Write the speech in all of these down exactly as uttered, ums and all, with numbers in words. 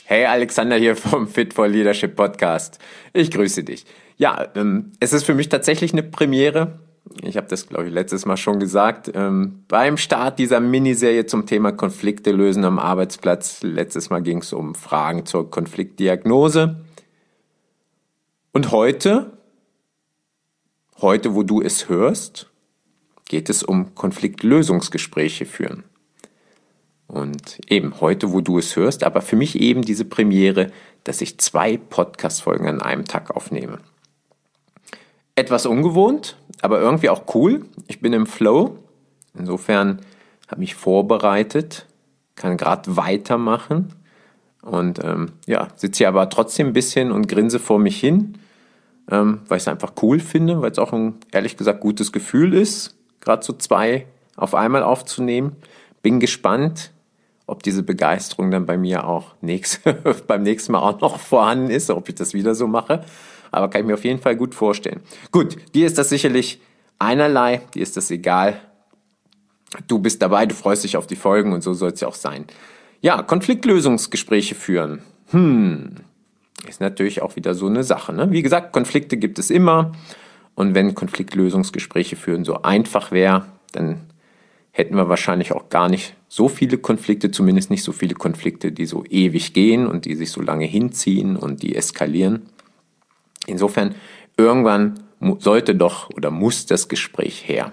Hey, Alexander hier vom Fit for Leadership Podcast. Ich grüße dich. Ja, ähm, es ist für mich tatsächlich eine Premiere. Ich habe das, glaube ich, letztes Mal schon gesagt. Ähm, beim Start dieser Miniserie zum Thema Konflikte lösen am Arbeitsplatz. Letztes Mal ging es um Fragen zur Konfliktdiagnose. Und heute, heute, wo du es hörst, geht es um Konfliktlösungsgespräche führen. Und eben heute, wo du es hörst, aber für mich eben diese Premiere, dass ich zwei Podcast-Folgen an einem Tag aufnehme. Etwas ungewohnt, aber irgendwie auch cool. Ich bin im Flow. Insofern habe ich mich vorbereitet, kann gerade weitermachen und ähm, ja, sitze hier aber trotzdem ein bisschen und grinse vor mich hin, ähm, weil ich es einfach cool finde, weil es auch ein, ehrlich gesagt, gutes Gefühl ist, gerade so zwei auf einmal aufzunehmen. Bin gespannt, ob diese Begeisterung dann bei mir auch nächst, beim nächsten Mal auch noch vorhanden ist, ob ich das wieder so mache. Aber kann ich mir auf jeden Fall gut vorstellen. Gut, dir ist das sicherlich einerlei, dir ist das egal. Du bist dabei, du freust dich auf die Folgen und so soll es ja auch sein. Ja, Konfliktlösungsgespräche führen. Hm, ist natürlich auch wieder so eine Sache, ne? Wie gesagt, Konflikte gibt es immer. Und wenn Konfliktlösungsgespräche führen so einfach wäre, dann hätten wir wahrscheinlich auch gar nicht so viele Konflikte, zumindest nicht so viele Konflikte, die so ewig gehen und die sich so lange hinziehen und die eskalieren. Insofern, irgendwann sollte doch oder muss das Gespräch her.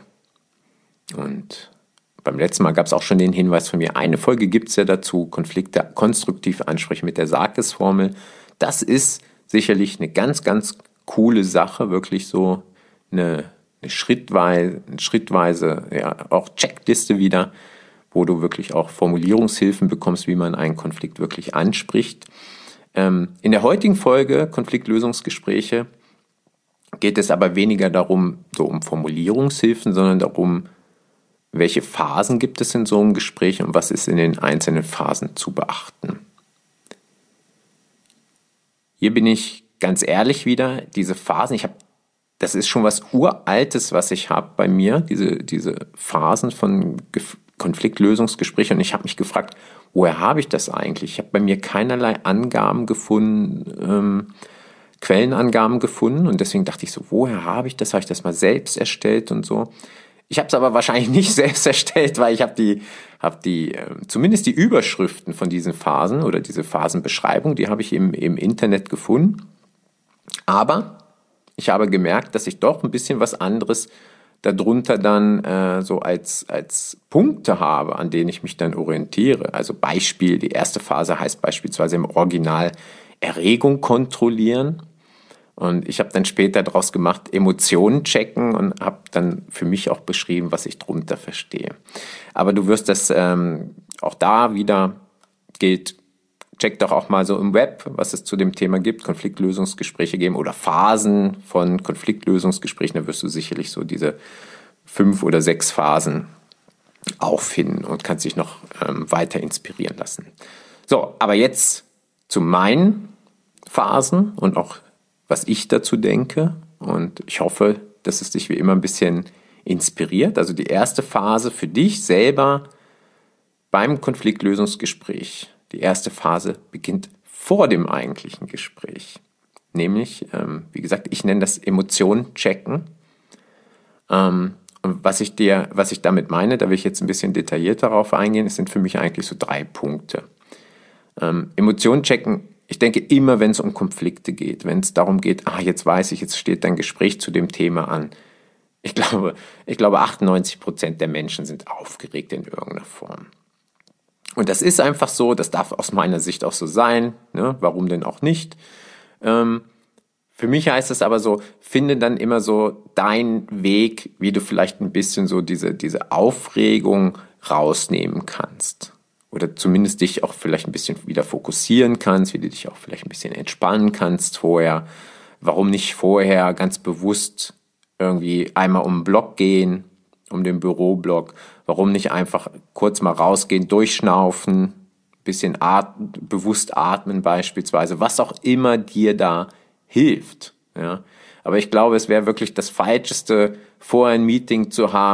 Und beim letzten Mal gab es auch schon den Hinweis von mir, eine Folge gibt es ja dazu, Konflikte konstruktiv ansprechen mit der Sarkis-Formel. Das ist sicherlich eine ganz, ganz coole Sache, wirklich so eine Eine schrittweise, eine schrittweise ja, auch Checkliste wieder, wo du wirklich auch Formulierungshilfen bekommst, wie man einen Konflikt wirklich anspricht. Ähm, in der heutigen Folge Konfliktlösungsgespräche geht es aber weniger darum, so um Formulierungshilfen, sondern darum, welche Phasen gibt es in so einem Gespräch und was ist in den einzelnen Phasen zu beachten. Hier bin ich ganz ehrlich wieder, diese Phasen, ich habe Das ist schon was Uraltes, was ich habe bei mir, diese, diese Phasen von Ge- Konfliktlösungsgesprächen. Und ich habe mich gefragt, woher habe ich das eigentlich? Ich habe bei mir keinerlei Angaben gefunden, ähm, Quellenangaben gefunden. Und deswegen dachte ich so, woher habe ich das? Habe ich das mal selbst erstellt und so? Ich habe es aber wahrscheinlich nicht selbst erstellt, weil ich habe die, hab die äh, zumindest die Überschriften von diesen Phasen oder diese Phasenbeschreibung, die habe ich im, im Internet gefunden. Aber ich habe gemerkt, dass ich doch ein bisschen was anderes darunter dann äh, so als, als Punkte habe, an denen ich mich dann orientiere. Also Beispiel, die erste Phase heißt beispielsweise im Original Erregung kontrollieren. Und ich habe dann später daraus gemacht, Emotionen checken und habe dann für mich auch beschrieben, was ich drunter verstehe. Aber du wirst das ähm, auch da wieder gilt, check doch auch mal so im Web, was es zu dem Thema gibt, Konfliktlösungsgespräche geben oder Phasen von Konfliktlösungsgesprächen. Da wirst du sicherlich so diese fünf oder sechs Phasen auch finden und kannst dich noch ähm, weiter inspirieren lassen. So, aber jetzt zu meinen Phasen und auch was ich dazu denke. Und ich hoffe, dass es dich wie immer ein bisschen inspiriert. Also die erste Phase für dich selber beim Konfliktlösungsgespräch. Die erste Phase beginnt vor dem eigentlichen Gespräch. Nämlich, ähm, wie gesagt, ich nenne das Emotionen checken. Ähm, und was ich dir, was ich damit meine, da will ich jetzt ein bisschen detaillierter darauf eingehen, es sind für mich eigentlich so drei Punkte. Ähm, Emotionen checken, ich denke immer, wenn es um Konflikte geht, wenn es darum geht, ah, jetzt weiß ich, jetzt steht ein Gespräch zu dem Thema an. Ich glaube, ich glaube, achtundneunzig Prozent der Menschen sind aufgeregt in irgendeiner Form. Und das ist einfach so, das darf aus meiner Sicht auch so sein, ne? Warum denn auch nicht? Ähm, für mich heißt es aber so, finde dann immer so deinen Weg, wie du vielleicht ein bisschen so diese, diese Aufregung rausnehmen kannst. Oder zumindest dich auch vielleicht ein bisschen wieder fokussieren kannst, wie du dich auch vielleicht ein bisschen entspannen kannst vorher. Warum nicht vorher ganz bewusst irgendwie einmal um den Block gehen, um den Büroblock. Warum nicht einfach kurz mal rausgehen, durchschnaufen, bisschen at- bewusst atmen beispielsweise, was auch immer dir da hilft. Ja? Aber ich glaube, es wäre wirklich das Falscheste, vorher ein Meeting zu haben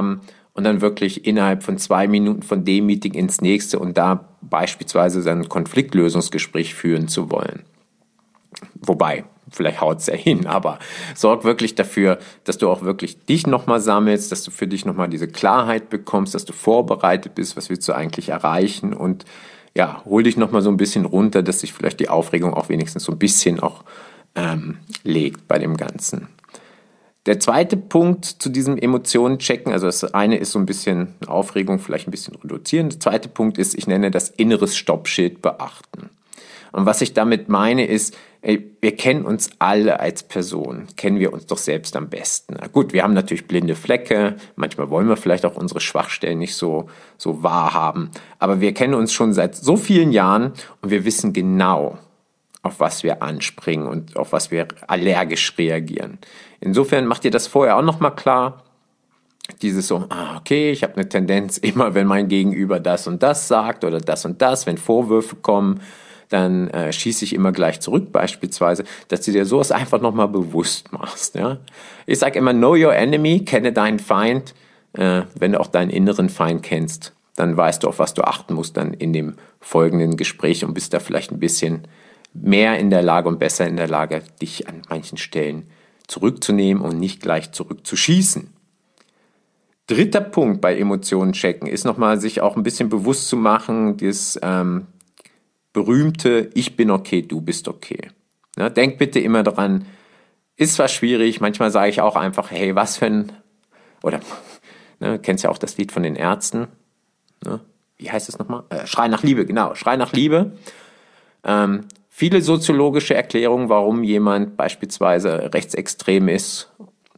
und dann wirklich innerhalb von zwei Minuten von dem Meeting ins nächste und da beispielsweise dann ein Konfliktlösungsgespräch führen zu wollen. Wobei, vielleicht haut es ja hin, aber sorg wirklich dafür, dass du auch wirklich dich nochmal sammelst, dass du für dich nochmal diese Klarheit bekommst, dass du vorbereitet bist, was willst du eigentlich erreichen und ja, hol dich nochmal so ein bisschen runter, dass sich vielleicht die Aufregung auch wenigstens so ein bisschen auch ähm, legt bei dem Ganzen. Der zweite Punkt zu diesem Emotionen-Checken, also das eine ist so ein bisschen Aufregung, vielleicht ein bisschen reduzieren. Der zweite Punkt ist, ich nenne das inneres Stoppschild beachten. Und was ich damit meine ist, ey, wir kennen uns alle als Person, kennen wir uns doch selbst am besten. Na gut, wir haben natürlich blinde Flecke, manchmal wollen wir vielleicht auch unsere Schwachstellen nicht so, so wahrhaben, aber wir kennen uns schon seit so vielen Jahren und wir wissen genau, auf was wir anspringen und auf was wir allergisch reagieren. Insofern macht ihr das vorher auch nochmal klar, dieses so, ah, okay, ich habe eine Tendenz, immer wenn mein Gegenüber das und das sagt oder das und das, wenn Vorwürfe kommen, dann äh, schieße ich immer gleich zurück beispielsweise, dass du dir sowas einfach nochmal bewusst machst. Ja? Ich sage immer, know your enemy, kenne deinen Feind. Äh, wenn du auch deinen inneren Feind kennst, dann weißt du, auf was du achten musst dann in dem folgenden Gespräch und bist da vielleicht ein bisschen mehr in der Lage und besser in der Lage, dich an manchen Stellen zurückzunehmen und nicht gleich zurückzuschießen. Dritter Punkt bei Emotionen checken ist nochmal, sich auch ein bisschen bewusst zu machen, das ähm, berühmte Ich bin okay, du bist okay. Ja, denk bitte immer dran, ist zwar schwierig, manchmal sage ich auch einfach, hey, was für ein, oder, ne, kennst ja auch das Lied von den Ärzten, ne? Wie heißt es nochmal? Äh, Schrei nach Liebe, genau, Schrei nach Liebe. Ähm, viele soziologische Erklärungen, warum jemand beispielsweise rechtsextrem ist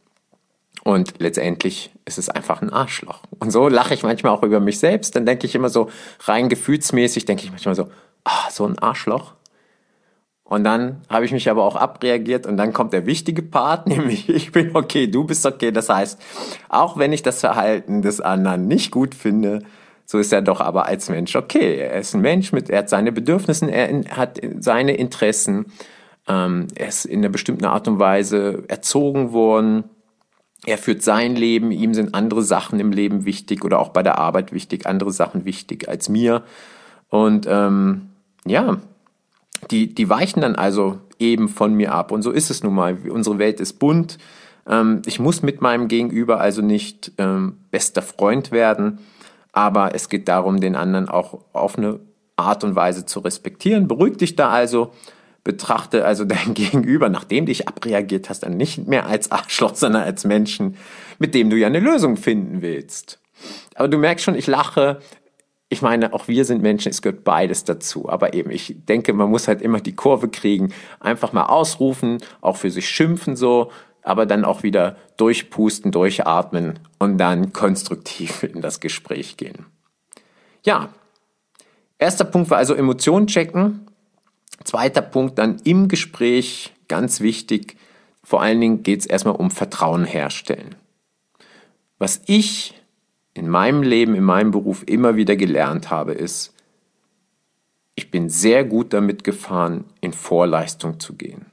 und letztendlich ist es einfach ein Arschloch. Und so lache ich manchmal auch über mich selbst, dann denke ich immer so, rein gefühlsmäßig denke ich manchmal so, ah, so ein Arschloch. Und dann habe ich mich aber auch abreagiert und dann kommt der wichtige Part, nämlich ich bin okay, du bist okay. Das heißt, auch wenn ich das Verhalten des anderen nicht gut finde, so ist er doch aber als Mensch okay. Er ist ein Mensch, mit, er hat seine Bedürfnisse, er hat seine Interessen, ähm, er ist in einer bestimmten Art und Weise erzogen worden, er führt sein Leben, ihm sind andere Sachen im Leben wichtig oder auch bei der Arbeit wichtig, andere Sachen wichtig als mir. Und ähm, ja, die, die weichen dann also eben von mir ab. Und so ist es nun mal. Unsere Welt ist bunt. Ähm, ich muss mit meinem Gegenüber also nicht ähm, bester Freund werden, aber es geht darum, den anderen auch auf eine Art und Weise zu respektieren. Beruhig dich da also, betrachte also dein Gegenüber, nachdem du dich abreagiert hast, dann nicht mehr als Arschloch, sondern als Menschen, mit dem du ja eine Lösung finden willst. Aber du merkst schon, ich lache. Ich meine, auch wir sind Menschen, es gehört beides dazu. Aber eben, ich denke, man muss halt immer die Kurve kriegen, einfach mal ausrufen, auch für sich schimpfen so, aber dann auch wieder durchpusten, durchatmen und dann konstruktiv in das Gespräch gehen. Ja, erster Punkt war also Emotionen checken. Zweiter Punkt dann im Gespräch, ganz wichtig, vor allen Dingen geht es erstmal um Vertrauen herstellen. Was ich in meinem Leben, in meinem Beruf immer wieder gelernt habe, ist, ich bin sehr gut damit gefahren, in Vorleistung zu gehen.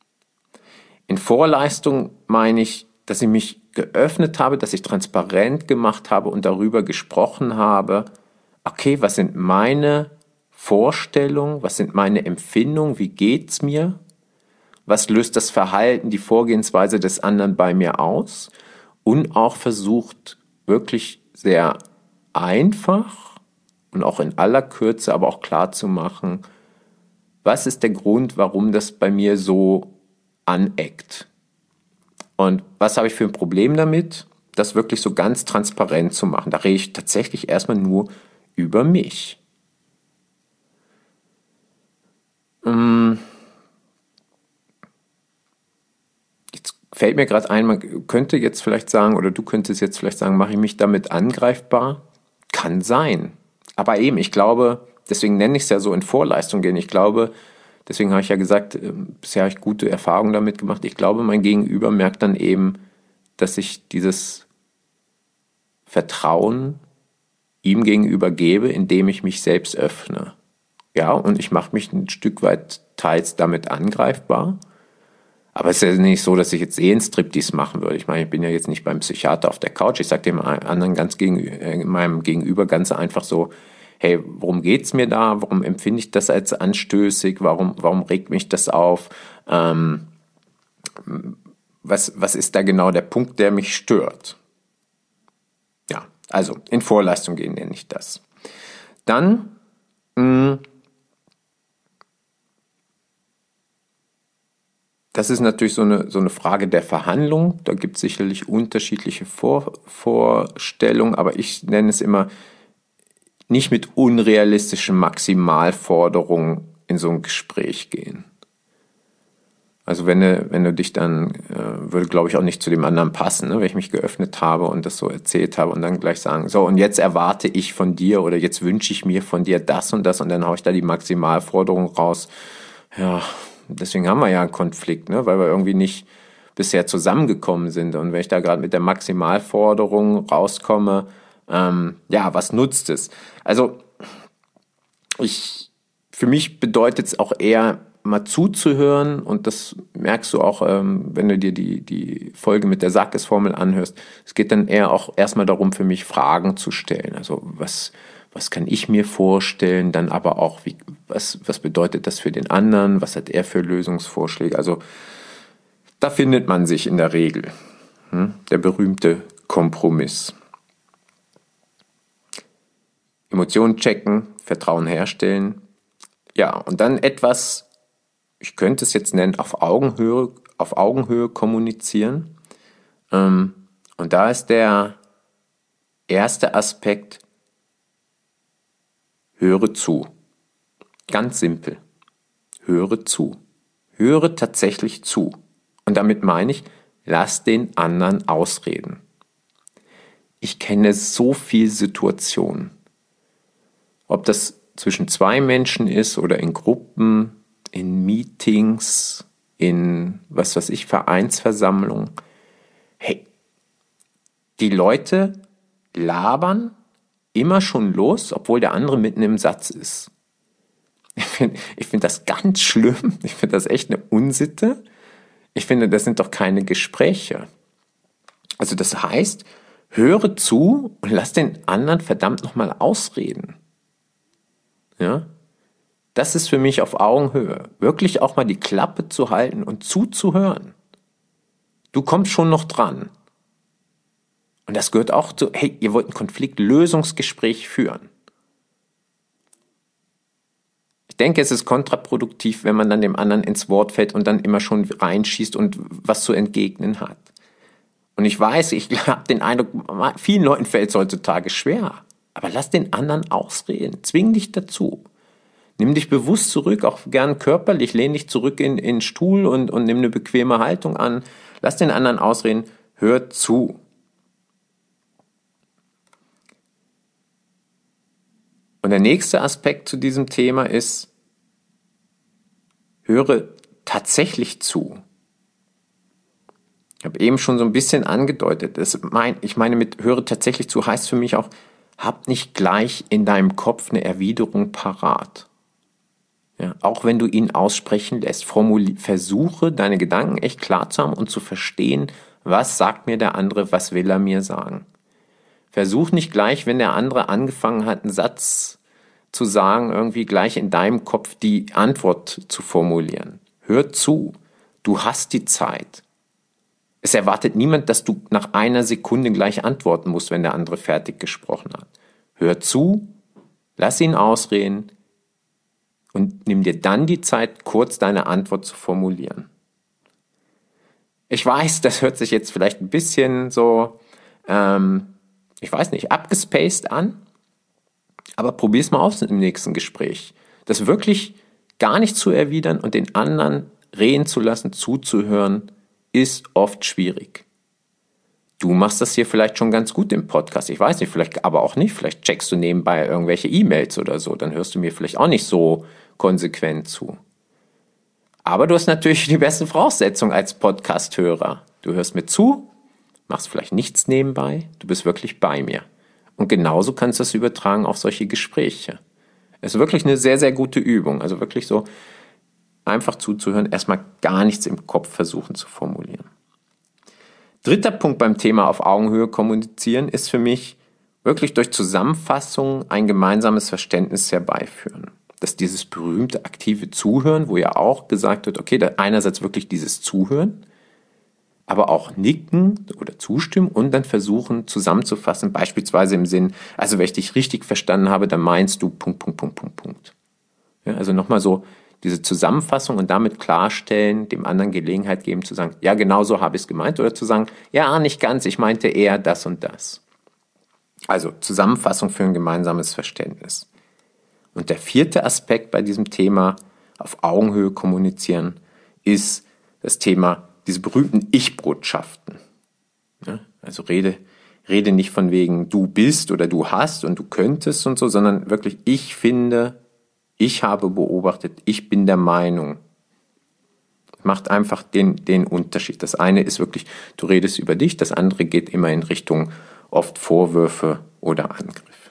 In Vorleistung meine ich, dass ich mich geöffnet habe, dass ich transparent gemacht habe und darüber gesprochen habe, okay, was sind meine Vorstellungen, was sind meine Empfindungen, wie geht's mir, was löst das Verhalten, die Vorgehensweise des anderen bei mir aus und auch versucht, wirklich sehr einfach und auch in aller Kürze, aber auch klar zu machen, was ist der Grund, warum das bei mir so aneckt. Und was habe ich für ein Problem damit, das wirklich so ganz transparent zu machen. Da rede ich tatsächlich erstmal nur über mich. Jetzt fällt mir gerade ein, man könnte jetzt vielleicht sagen, oder du könntest jetzt vielleicht sagen, mache ich mich damit angreifbar? Kann sein. Aber eben, ich glaube, deswegen nenne ich es ja so in Vorleistung gehen. Ich glaube, deswegen habe ich ja gesagt, bisher habe ich gute Erfahrungen damit gemacht. Ich glaube, mein Gegenüber merkt dann eben, dass ich dieses Vertrauen ihm gegenüber gebe, indem ich mich selbst öffne. Ja, und ich mache mich ein Stück weit teils damit angreifbar. Aber es ist ja nicht so, dass ich jetzt Seelenstriptease machen würde. Ich meine, ich bin ja jetzt nicht beim Psychiater auf der Couch. Ich sage dem anderen ganz gegen, äh, meinem Gegenüber ganz einfach so, hey, worum geht's mir da? Warum empfinde ich das als anstößig? Warum, warum regt mich das auf? Ähm, was, was ist da genau der Punkt, der mich stört? Ja, also in Vorleistung gehen nenne ich das. Dann mh, das ist natürlich so eine, so eine Frage der Verhandlung. Da gibt es sicherlich unterschiedliche Vor- Vorstellungen, aber ich nenne es immer nicht mit unrealistischen Maximalforderungen in so ein Gespräch gehen. Also wenn du, wenn du dich dann, äh, würde glaube ich auch nicht zu dem anderen passen, ne? Wenn ich mich geöffnet habe und das so erzählt habe und dann gleich sagen, so und jetzt erwarte ich von dir oder jetzt wünsche ich mir von dir das und das und dann haue ich da die Maximalforderung raus. Ja, deswegen haben wir ja einen Konflikt, ne? Weil wir irgendwie nicht bisher zusammengekommen sind. Und wenn ich da gerade mit der Maximalforderung rauskomme, ähm, ja, was nutzt es? Also ich, für mich bedeutet es auch eher mal zuzuhören und das merkst du auch, ähm, wenn du dir die, die Folge mit der Sackes-Formel anhörst. Es geht dann eher auch erstmal darum, für mich Fragen zu stellen. Also was, was kann ich mir vorstellen? Dann aber auch, wie, was, was bedeutet das für den anderen? Was hat er für Lösungsvorschläge? Also da findet man sich in der Regel. Hm? Der berühmte Kompromiss. Emotionen checken, Vertrauen herstellen. Ja, und dann etwas, ich könnte es jetzt nennen, auf Augenhöhe, auf Augenhöhe kommunizieren. Ähm, und da ist der erste Aspekt, höre zu. Ganz simpel. Höre zu. Höre tatsächlich zu. Und damit meine ich, lass den anderen ausreden. Ich kenne so viele Situationen. Ob das zwischen zwei Menschen ist oder in Gruppen, in Meetings, in was weiß ich, Vereinsversammlungen. Hey, die Leute labern immer schon los, obwohl der andere mitten im Satz ist. Ich finde ich find das ganz schlimm. Ich finde das echt eine Unsitte. Ich finde, das sind doch keine Gespräche. Also das heißt, höre zu und lass den anderen verdammt nochmal ausreden. Ja? Das ist für mich auf Augenhöhe. Wirklich auch mal die Klappe zu halten und zuzuhören. Du kommst schon noch dran. Und das gehört auch zu, hey, ihr wollt ein Konfliktlösungsgespräch führen. Ich denke, es ist kontraproduktiv, wenn man dann dem anderen ins Wort fällt und dann immer schon reinschießt und was zu entgegnen hat. Und ich weiß, ich habe den Eindruck, vielen Leuten fällt es heutzutage schwer. Aber lass den anderen ausreden. Zwing dich dazu. Nimm dich bewusst zurück, auch gern körperlich. Lehn dich zurück in, in den Stuhl und, und nimm eine bequeme Haltung an. Lass den anderen ausreden. Hör zu. Und der nächste Aspekt zu diesem Thema ist, höre tatsächlich zu. Ich habe eben schon so ein bisschen angedeutet, das mein, ich meine mit höre tatsächlich zu heißt für mich auch, hab nicht gleich in deinem Kopf eine Erwiderung parat. Ja, auch wenn du ihn aussprechen lässt, formulier, versuche deine Gedanken echt klar zu haben und zu verstehen, was sagt mir der andere, was will er mir sagen. Versuch nicht gleich, wenn der andere angefangen hat, einen Satz zu sagen, irgendwie gleich in deinem Kopf die Antwort zu formulieren. Hör zu, du hast die Zeit. Es erwartet niemand, dass du nach einer Sekunde gleich antworten musst, wenn der andere fertig gesprochen hat. Hör zu, lass ihn ausreden und nimm dir dann die Zeit, kurz deine Antwort zu formulieren. Ich weiß, das hört sich jetzt vielleicht ein bisschen so, ähm, ich weiß nicht, abgespaced an, aber probier's mal aus im nächsten Gespräch. Das wirklich gar nicht zu erwidern und den anderen reden zu lassen, zuzuhören, ist oft schwierig. Du machst das hier vielleicht schon ganz gut im Podcast. Ich weiß nicht, vielleicht aber auch nicht. Vielleicht checkst du nebenbei irgendwelche E-Mails oder so. Dann hörst du mir vielleicht auch nicht so konsequent zu. Aber du hast natürlich die beste Voraussetzung als Podcast-Hörer. Du hörst mir zu, machst vielleicht nichts nebenbei, du bist wirklich bei mir. Und genauso kannst du das übertragen auf solche Gespräche. Es ist wirklich eine sehr, sehr gute Übung. Also wirklich so, einfach zuzuhören, erstmal gar nichts im Kopf versuchen zu formulieren. Dritter Punkt beim Thema auf Augenhöhe kommunizieren ist für mich wirklich durch Zusammenfassung ein gemeinsames Verständnis herbeiführen. Dass dieses berühmte aktive Zuhören, wo ja auch gesagt wird, okay, einerseits wirklich dieses Zuhören, aber auch nicken oder zustimmen und dann versuchen zusammenzufassen, beispielsweise im Sinn, also wenn ich dich richtig verstanden habe, dann meinst du Punkt, Punkt, Punkt, Punkt, Punkt. Ja, also nochmal so diese Zusammenfassung und damit klarstellen, dem anderen Gelegenheit geben zu sagen, ja, genau so habe ich es gemeint, oder zu sagen, ja, nicht ganz, ich meinte eher das und das. Also Zusammenfassung für ein gemeinsames Verständnis. Und der vierte Aspekt bei diesem Thema auf Augenhöhe kommunizieren ist das Thema diese berühmten Ich-Botschaften. Ja, also rede, rede nicht von wegen du bist oder du hast und du könntest und so, sondern wirklich ich finde, ich habe beobachtet, ich bin der Meinung. Macht einfach den, den Unterschied. Das eine ist wirklich, du redest über dich, das andere geht immer in Richtung oft Vorwürfe oder Angriff.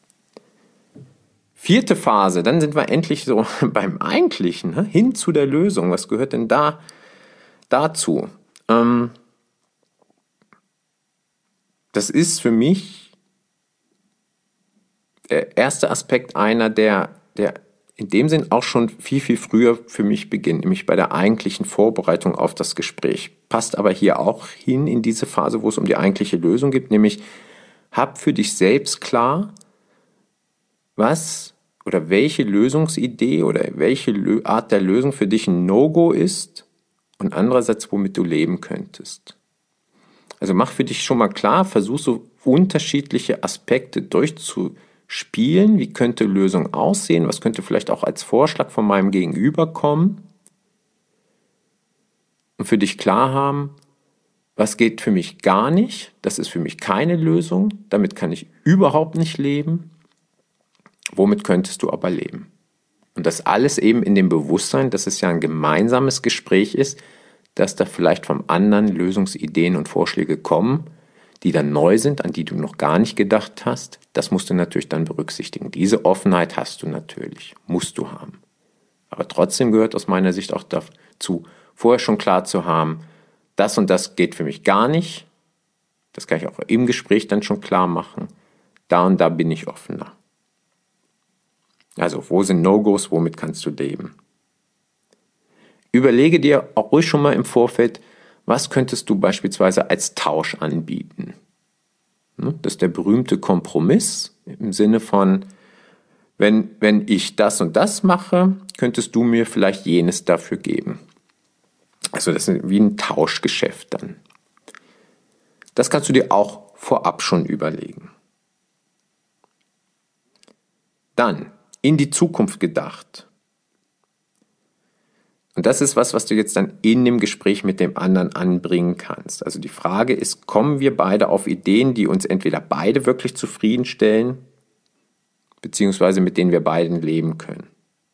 Vierte Phase, dann sind wir endlich so beim Eigentlichen, ne? Hin zu der Lösung. Was gehört denn da dazu? Ähm, das ist für mich der erste Aspekt einer, der, der in dem Sinn auch schon viel, viel früher für mich beginnt, nämlich bei der eigentlichen Vorbereitung auf das Gespräch. Passt aber hier auch hin in diese Phase, wo es um die eigentliche Lösung geht, nämlich hab für dich selbst klar, was oder welche Lösungsidee oder welche Art der Lösung für dich ein No-Go ist und andererseits, womit du leben könntest. Also mach für dich schon mal klar, versuch so unterschiedliche Aspekte durchzuspielen. Wie könnte Lösung aussehen? Was könnte vielleicht auch als Vorschlag von meinem Gegenüber kommen? Und für dich klar haben, was geht für mich gar nicht? Das ist für mich keine Lösung. Damit kann ich überhaupt nicht leben. Womit könntest du aber leben? Und das alles eben in dem Bewusstsein, dass es ja ein gemeinsames Gespräch ist, dass da vielleicht vom anderen Lösungsideen und Vorschläge kommen, die dann neu sind, an die du noch gar nicht gedacht hast. Das musst du natürlich dann berücksichtigen. Diese Offenheit hast du natürlich, musst du haben. Aber trotzdem gehört aus meiner Sicht auch dazu, vorher schon klar zu haben, das und das geht für mich gar nicht. Das kann ich auch im Gespräch dann schon klar machen. Da und da bin ich offener. Also, wo sind No-Gos, womit kannst du leben? Überlege dir auch ruhig schon mal im Vorfeld, was könntest du beispielsweise als Tausch anbieten? Das ist der berühmte Kompromiss im Sinne von, wenn, wenn ich das und das mache, könntest du mir vielleicht jenes dafür geben. Also das ist wie ein Tauschgeschäft dann. Das kannst du dir auch vorab schon überlegen. Dann in die Zukunft gedacht. Und das ist was, was du jetzt dann in dem Gespräch mit dem anderen anbringen kannst. Also die Frage ist, kommen wir beide auf Ideen, die uns entweder beide wirklich zufriedenstellen, beziehungsweise mit denen wir beiden leben können.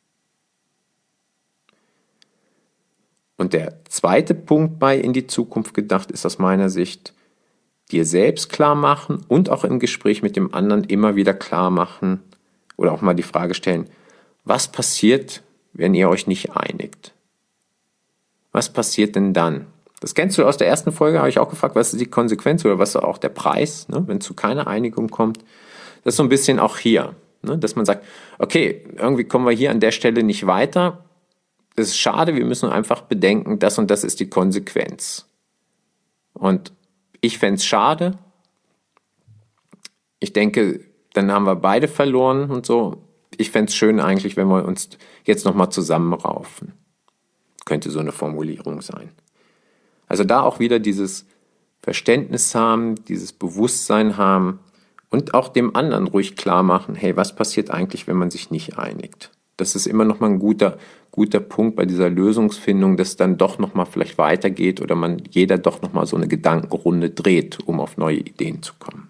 Und der zweite Punkt bei in die Zukunft gedacht ist aus meiner Sicht, dir selbst klar machen und auch im Gespräch mit dem anderen immer wieder klar machen oder auch mal die Frage stellen, was passiert, wenn ihr euch nicht einigt? Was passiert denn dann? Das kennst du aus der ersten Folge, habe ich auch gefragt, was ist die Konsequenz oder was ist auch der Preis, ne, wenn es zu keiner Einigung kommt. Das ist so ein bisschen auch hier, ne, dass man sagt, okay, irgendwie kommen wir hier an der Stelle nicht weiter. Das ist schade, wir müssen einfach bedenken, das und das ist die Konsequenz. Und ich fände es schade. Ich denke, dann haben wir beide verloren und so. Ich fände es schön eigentlich, wenn wir uns jetzt nochmal zusammenraufen. Könnte so eine Formulierung sein. Also da auch wieder dieses Verständnis haben, dieses Bewusstsein haben und auch dem anderen ruhig klar machen, hey, was passiert eigentlich, wenn man sich nicht einigt? Das ist immer nochmal ein guter, guter Punkt bei dieser Lösungsfindung, dass dann doch nochmal vielleicht weitergeht oder man jeder doch nochmal so eine Gedankenrunde dreht, um auf neue Ideen zu kommen.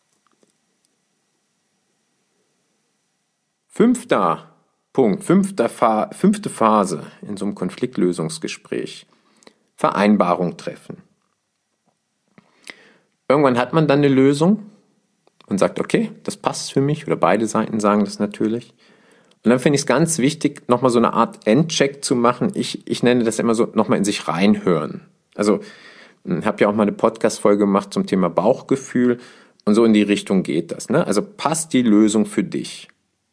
Fünfter Punkt, fünfte, Fa- fünfte Phase in so einem Konfliktlösungsgespräch. Vereinbarung treffen. Irgendwann hat man dann eine Lösung und sagt, okay, das passt für mich, oder beide Seiten sagen das natürlich. Und dann finde ich es ganz wichtig, nochmal so eine Art Endcheck zu machen. Ich, ich nenne das immer so, nochmal in sich reinhören. Also, ich habe ja auch mal eine Podcast-Folge gemacht zum Thema Bauchgefühl und so in die Richtung geht das. Ne? Also passt die Lösung für dich?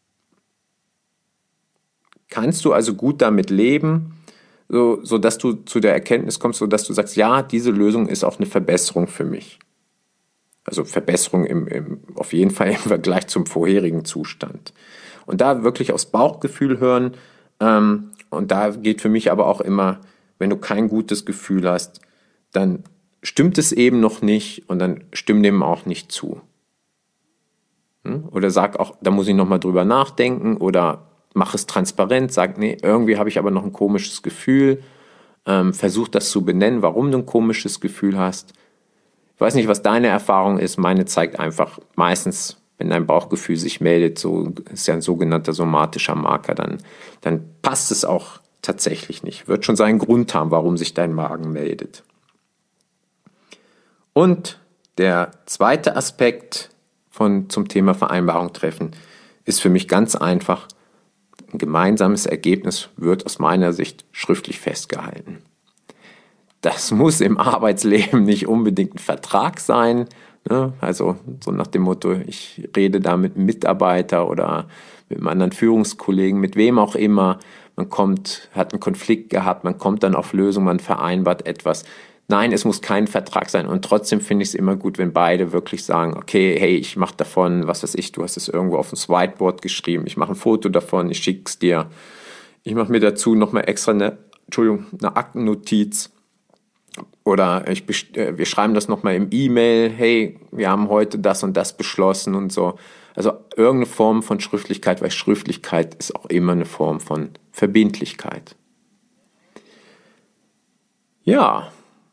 Kannst du also gut damit leben, so, so dass du zu der Erkenntnis kommst, so dass du sagst, ja, diese Lösung ist auch eine Verbesserung für mich. Also Verbesserung im, im, auf jeden Fall im Vergleich zum vorherigen Zustand. Und da wirklich aufs Bauchgefühl hören. Ähm, und da geht für mich aber auch immer, wenn du kein gutes Gefühl hast, dann stimmt es eben noch nicht und dann stimm dem auch nicht zu. Hm? Oder sag auch, da muss ich nochmal drüber nachdenken oder mach es transparent, sag, nee, irgendwie habe ich aber noch ein komisches Gefühl. Ähm, versuch das zu benennen, warum du ein komisches Gefühl hast. Ich weiß nicht, was deine Erfahrung ist. Meine zeigt einfach meistens, wenn dein Bauchgefühl sich meldet, so ist ja ein sogenannter somatischer Marker, dann, dann passt es auch tatsächlich nicht. Wird schon seinen Grund haben, warum sich dein Magen meldet. Und der zweite Aspekt von, zum Thema Vereinbarung treffen ist für mich ganz einfach. Ein gemeinsames Ergebnis wird aus meiner Sicht schriftlich festgehalten. Das muss im Arbeitsleben nicht unbedingt ein Vertrag sein. Ne? Also so nach dem Motto, ich rede da mit einem Mitarbeiter oder mit einem anderen Führungskollegen, mit wem auch immer. Man kommt, hat einen Konflikt gehabt, man kommt dann auf Lösungen, man vereinbart etwas. Nein, es muss kein Vertrag sein und trotzdem finde ich es immer gut, wenn beide wirklich sagen, okay, hey, ich mache davon, was weiß ich, du hast es irgendwo auf das Whiteboard geschrieben, ich mache ein Foto davon, ich schicke es dir. Ich mache mir dazu nochmal extra eine, Entschuldigung, eine Aktennotiz oder ich, wir schreiben das nochmal im E-Mail, hey, wir haben heute das und das beschlossen und so. Also irgendeine Form von Schriftlichkeit, weil Schriftlichkeit ist auch immer eine Form von Verbindlichkeit. Ja,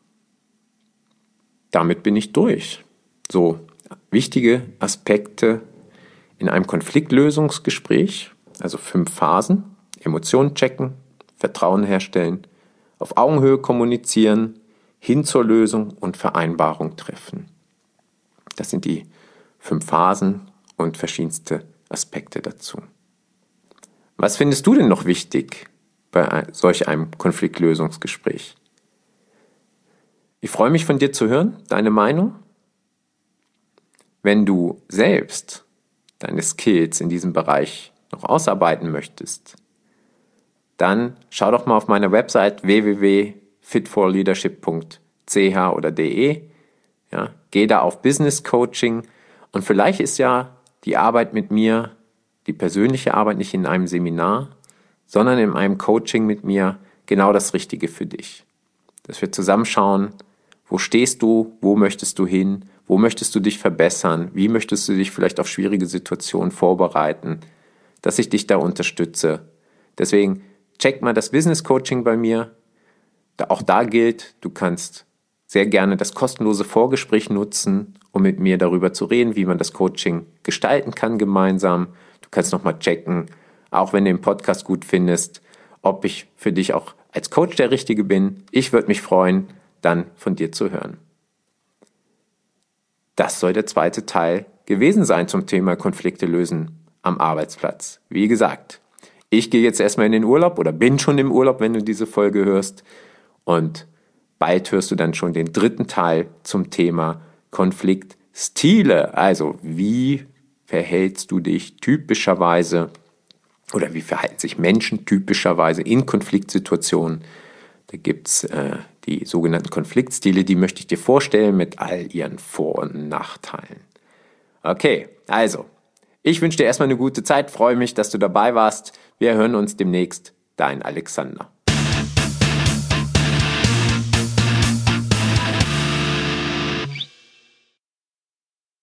damit bin ich durch. So, wichtige Aspekte in einem Konfliktlösungsgespräch, also fünf Phasen: Emotionen checken, Vertrauen herstellen, auf Augenhöhe kommunizieren, hin zur Lösung und Vereinbarung treffen. Das sind die fünf Phasen und verschiedenste Aspekte dazu. Was findest du denn noch wichtig bei solch einem Konfliktlösungsgespräch? Ich freue mich, von dir zu hören, deine Meinung. Wenn du selbst deine Skills in diesem Bereich noch ausarbeiten möchtest, dann schau doch mal auf meiner Website w w w punkt fit for leadership punkt c h oder de. Ja, geh da auf Business Coaching und vielleicht ist ja die Arbeit mit mir, die persönliche Arbeit nicht in einem Seminar, sondern in einem Coaching mit mir genau das Richtige für dich. Dass wir zusammenschauen, wo stehst du, wo möchtest du hin, wo möchtest du dich verbessern, wie möchtest du dich vielleicht auf schwierige Situationen vorbereiten, dass ich dich da unterstütze. Deswegen check mal das Business Coaching bei mir. Auch da gilt, du kannst sehr gerne das kostenlose Vorgespräch nutzen, um mit mir darüber zu reden, wie man das Coaching gestalten kann gemeinsam. Du kannst nochmal checken, auch wenn du den Podcast gut findest, ob ich für dich auch als Coach der Richtige bin. Ich würde mich freuen, dann von dir zu hören. Das soll der zweite Teil gewesen sein zum Thema Konflikte lösen am Arbeitsplatz. Wie gesagt, ich gehe jetzt erstmal in den Urlaub oder bin schon im Urlaub, wenn du diese Folge hörst. Und bald hörst du dann schon den dritten Teil zum Thema Konfliktstile. Also wie verhältst du dich typischerweise oder wie verhalten sich Menschen typischerweise in Konfliktsituationen? Da gibt es äh, die sogenannten Konfliktstile, die möchte ich dir vorstellen mit all ihren Vor- und Nachteilen. Okay, also, ich wünsche dir erstmal eine gute Zeit, freue mich, dass du dabei warst. Wir hören uns demnächst. Dein Alexander.